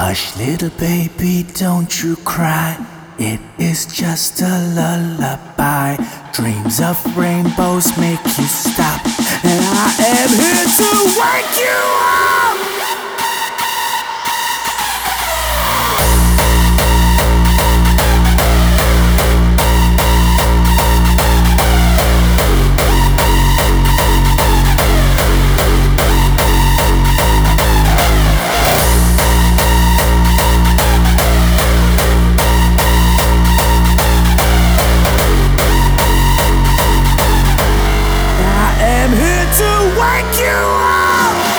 Hush, little baby, don't you cry. It is just a lullaby. Dreams of rainbows make you stop, and I am here to wake you up. Wake you up!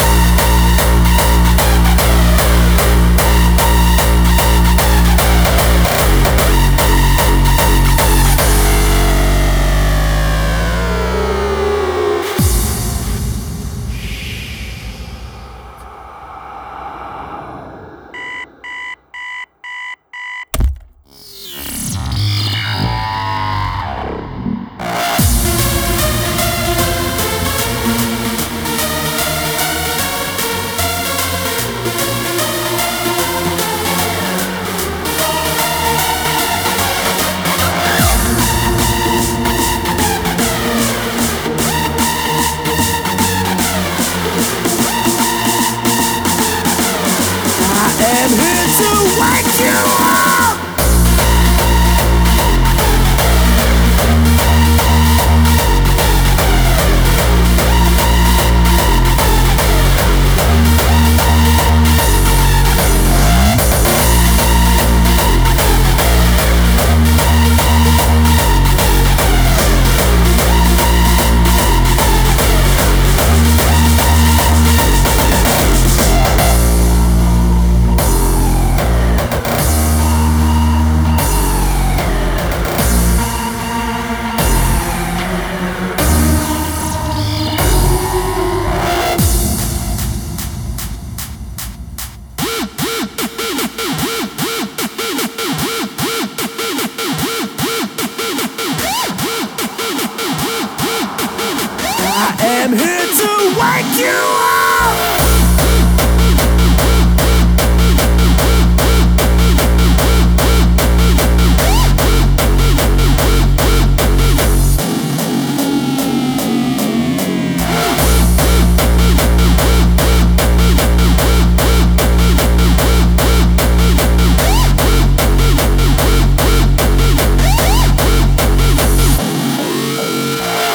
I'm here to wake you up! I'm here to wake you up!